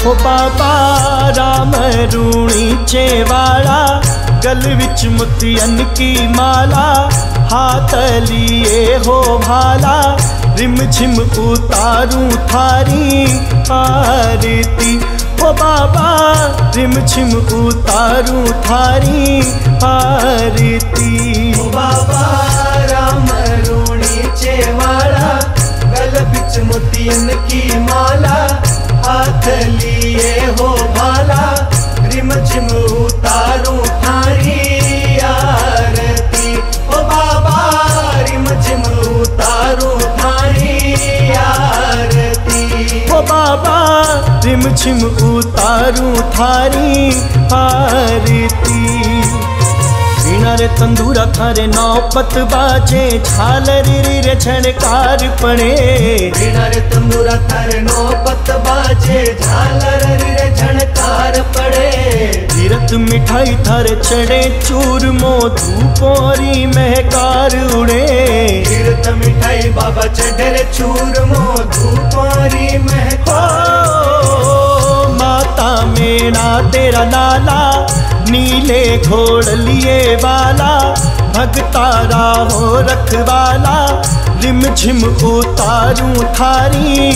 हो बाबा राम रूणीचे वाला, गल विच मोतियन की माला, हाथ लिए हो भाला, रिम झिम उतारूं थारी आरती। हो बाबा रिम झिम उतारूं थारी आरती। हो बाबा राम रूणीचे वाला, गल बिच मोतियन की माला, हाथ लिए हो भाला, रिम झिम उतारूं थारी आरती। हो बाबा रिम झिम उतारूं थारी आरती। हो बाबा रिम झिम उतारूं थारी आरती। वीणा रे तंदूरा थारे नौपत बाजे, झालर रे झणकार पड़े। वीणा रे तंदूरा थारे नौपत बाजे, झालर रे झणकार पड़े। तीरथ मिठाई थारे चढ़े चूरमो, धूपोरी महकार उड़े। तीरथ मिठाई बाबा चढ़े रे चूरमो, धूपोरी महकार। माता मेरा तेरा लाला, नीले घोड़ लिए वाला, भगतारा हो रखवाला, रिम झिम उतारूं थारी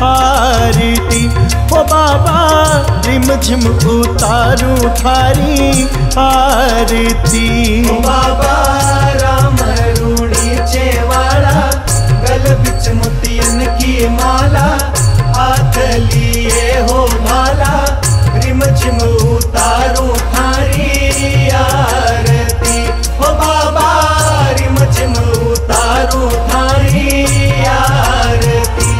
आरती। हो बाबा रिम झिम उतारूं थारी आरती। हो बाबा राम रूणीचे वाला, गल बिच मोतियन की माला, हाथ लिए हो भाला, रिम झिम उतारूं थारी आरती। हो बाबा रिम झिम उतारूं थारी आरती।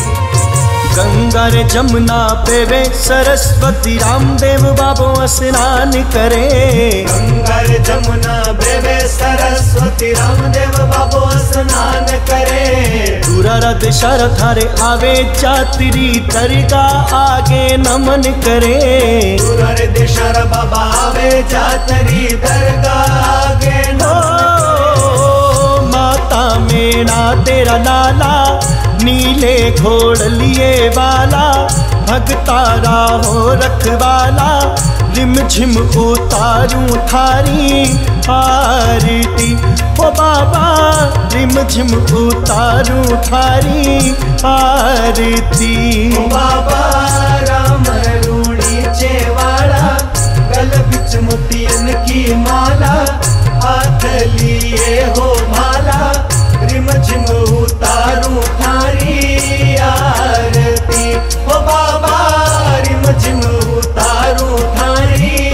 गंगा रे जमुना पे वे सरस्वती, रामदेव बाबो स्नान करे। गंगा रे जमुना बेवे सरस्वती, रामदेव बाबो स्नान करे। दूरा दिशारा थारे आवे जात्री, दरगा आगे नमन करे। दूरा रे दिशारा बाबा आवे जातरी, दरगाह आगे नमन करे। माता मेरा तेरा लाला, नीले घोड़ लिए वाला, भगतारा हो रखवाला, रिम झिम उतारूं थारी आरती। हो बाबा रिम झिम उतारूं थारी आरती। हो बाबा राम रूणीचे वाला, गल बिच मोतियन की माला, हाथ लिए हो भाला, रिम झिम उतारूं थारी आरती। हो बाबा रिम झिम उतारूं थारी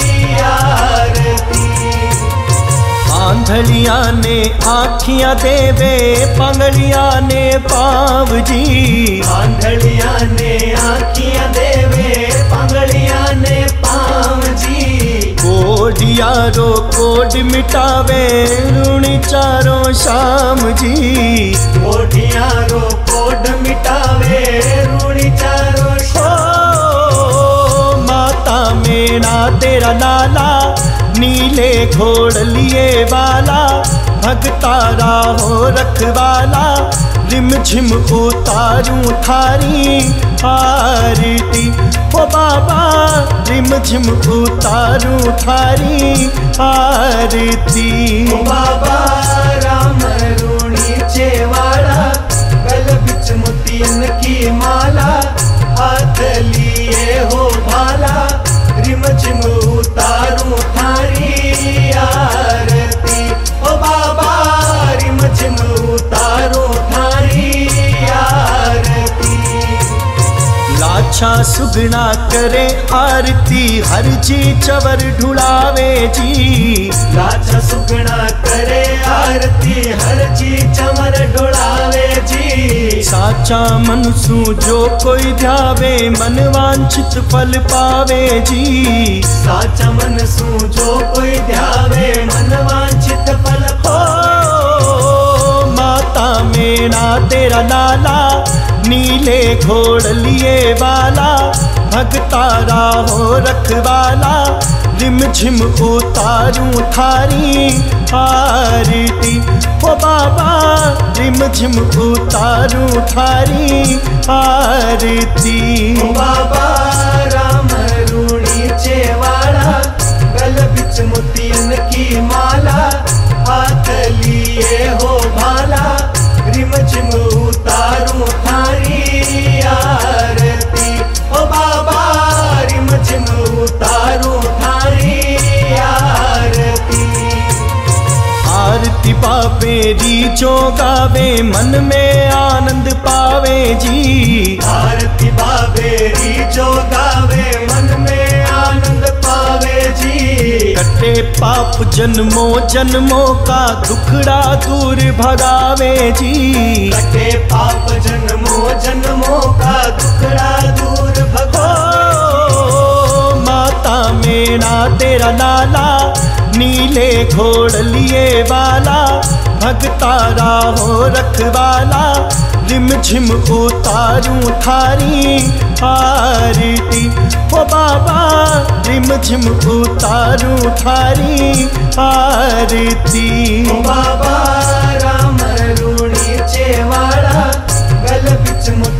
आरती। आंधलिया ने आँखियाँ देवे, पंगड़िया ने पाव जी। आंधलिया ने आँखियाँ देवे, पंगड़िया ने पाँव जी। कोडिया रो कोड मिटावे, रूणी चारों शाम जी। कोडिया रो कोड मिटावे, रूणी चारों शाम। माता मेरा तेरा लाला, नीले घोड़ लिए वाला, भगतारा हो रखवाला, रिम झिम उतारूं थारी आरती। हो बाबा रिम झिम उतारूं थारी आरती। हो बाबा राम रूणीचे वाला, गल बिच मोतियन की माला, हाथ लिए हो भाला, रिम झिम उतारूं थारी आरती। हो बाबा रिम झिम उतारूं थारी आरती। लाछा सुगना करे आरती, हर जी चवर ढुलावे जी। लाछा सुगना करे आरती, हर जी चमर ढुलावे जी। साचा मन सू जो कोई ध्यावे, मन वांछित फल पावे जी। साचा मन सू जो कोई ध्यावे, मन वांछित फल पावे। माता मेरा तेरा लाला, नीले घोड़ लिए वाला, भगतारा हो रखवाला, रिम झिम उतारूं थारी आरती। हो बाबा रिम झिम उतारूं थारी आरती। बाबा बिच मोतियन की माला, हाथ लिए हो भाला, रिम झिम उतारूं थारी आरती। ओ बाबा रिम झिम उतारूं थारी आरती। आरती बाबे री जो गावे मन में आनंद पावे जी। आरती बाबे री जो गावे मन में आनंद पावे जी। कटे पाप जन्मों जन्मों का दुखड़ा दूर भगावे जी। कटे पाप जन्मों जन्मों का दुखड़ा दूर भगावे। माता मेरा तेरा लाला, नीले घोड़ लिए वाला, भगतारा हो रखवाला, रिम झिम उतारूं थारी आरती। ओ बाबा रिम झिम उतारूं थारी आरती। ओ बाबा राम रूणी चेवाड़ा, गल बिच